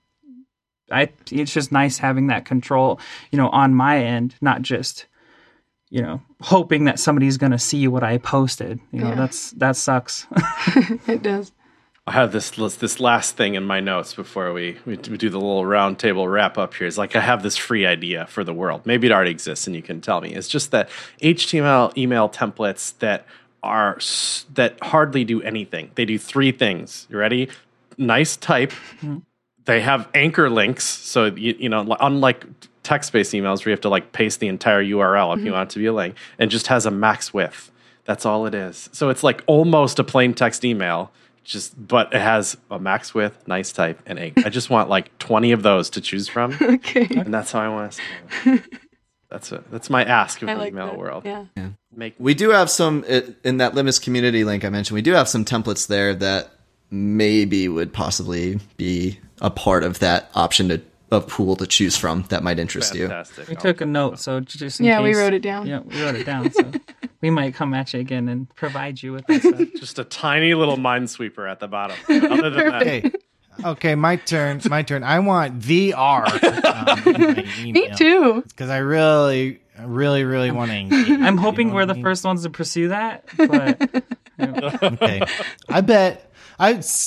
I, it's just nice having that control, you know, on my end, not just, you know, hoping that somebody's going to see what I posted. You know, Yeah. that's, that sucks. It does. I have this this last thing in my notes before we, we do the little round table wrap up here. Is like I have this free idea for the world. Maybe it already exists and you can tell me. It's just that H T M L email templates that are s- that hardly do anything. They do three things. You ready? Nice type. They have anchor links. So, you, you know, unlike text-based emails where you have to like paste the entire U R L if you want it to be a link, and just has a max width. That's all it is. So it's like almost a plain text email. Just, but it has a max width, nice type, and anchor. I just want like twenty of those to choose from, Okay. and that's how I want to. See it. That's it. That's my ask of I the like email that. world. Yeah. Make We do have some in that Limus community link I mentioned. We do have some templates there that maybe would possibly be a part of that option to of pool to choose from that might interest you. fantastic. We took a note, so just in Yeah, we case- wrote it down. Yeah, we wrote it down. So we might come at you again and provide you with that stuff. Just a tiny little minesweeper at the bottom. Other than that, Okay. Okay, my turn. My turn. I want the R. Um, in my Me email. too. Because I really, really, really want to engage. I'm hoping You know we're what the I mean? first ones to pursue that, but Okay. I bet. I s-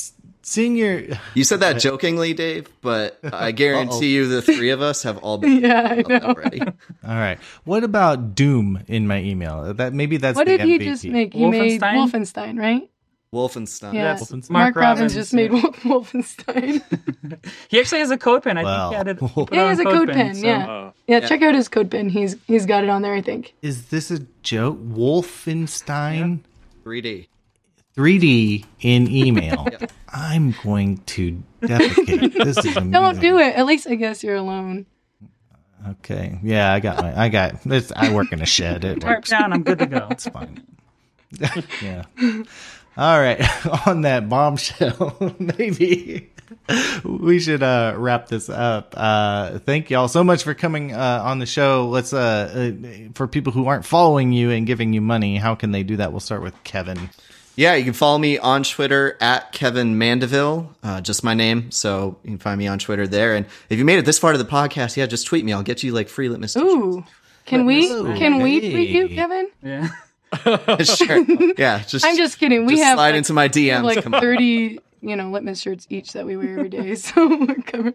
seeing your You said that jokingly, Dave, but I guarantee you the three of us have all been Yeah, I about that know. already. all right. What about Doom in my email? That maybe that's What the did he M V P. just make? He made Wolfenstein? Wolfenstein, right? Wolfenstein. Yeah. Wolfenstein. Mark, Mark Robbins, Robbins, just yeah. made Wolf- Wolfenstein. He actually has a code pen. I Wow. think he had it. put Yeah, on he has a code pen. so- Yeah. Oh. yeah, Yeah. check out his code pen. He's he's got it on there, I think. Is this a joke? Wolfenstein three D. three D in email. I'm going to defecate. This is amazing. Don't do it. At least I guess you're alone. Okay. Yeah, I got my. I got this. I work in a shed. It Tarp works. down. I'm good to go. It's fine. Yeah. All right. On that bombshell, maybe we should uh, wrap this up. Uh, thank y'all so much for coming uh, on the show. Let's uh, uh, for people who aren't following you and giving you money, how can they do that? We'll start with Kevin. Yeah, you can follow me on Twitter at Kevin Mandeville, uh, just my name. So you can find me on Twitter there. And if you made it this far to the podcast, yeah, just tweet me. I'll get you like free litmus t-shirts. Ooh. Can we Ooh, can we hey. tweet you, Kevin? Yeah. Sure. Yeah, just I'm just kidding. We just have slide like, into my D we have, Ms. like Come on. thirty, you know, litmus shirts each that we wear every day. So we're covered.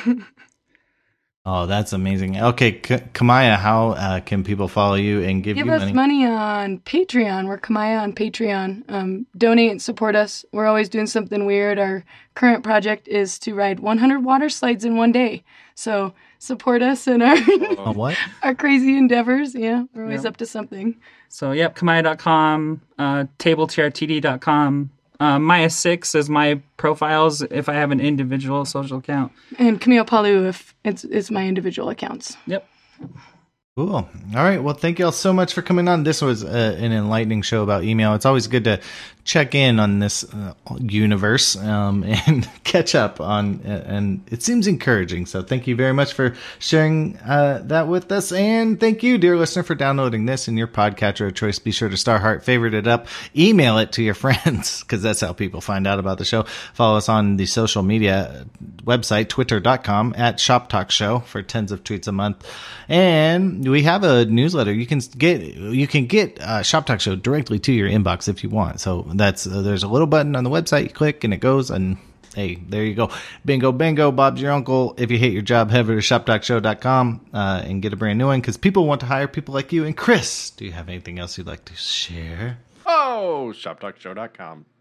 Oh, that's amazing. Okay, K- Kamaya, how uh, can people follow you and give, Give you us money? money on Patreon. We're Kamaya on Patreon. Um, donate and support us. We're always doing something weird. Our current project is to ride one hundred water slides in one day. So support us in our Oh, what? our crazy endeavors. Yeah, we're always Yeah. up to something. So, yep, Kamaya dot com, uh, table T R T D dot com. Uh, Maya six is my profiles if I have an individual social account. And Camille Palu if it's it's my individual accounts. Yep. Cool. All right. Well, thank you all so much for coming on. This was uh, an enlightening show about email. It's always good to check in on this uh, universe um, and catch up on, uh, and it seems encouraging. So thank you very much for sharing uh, that with us. And thank you, dear listener, for downloading this in your podcatcher of choice. Be sure to star heart, favorite it up, email it to your friends, because that's how people find out about the show. Follow us on the social media website, twitter dot com at Shop Talk Show for tens of tweets a month. And we have a newsletter. You can get you can get uh, Shop Talk Show directly to your inbox if you want. So that's uh, there's a little button on the website. You click and it goes, and hey, there you go. Bingo, bingo. Bob's your uncle. If you hate your job, head over to shop talk show dot com uh, and get a brand new one, because people want to hire people like you. And Chris, do you have anything else you'd like to share? Oh, shop talk show dot com.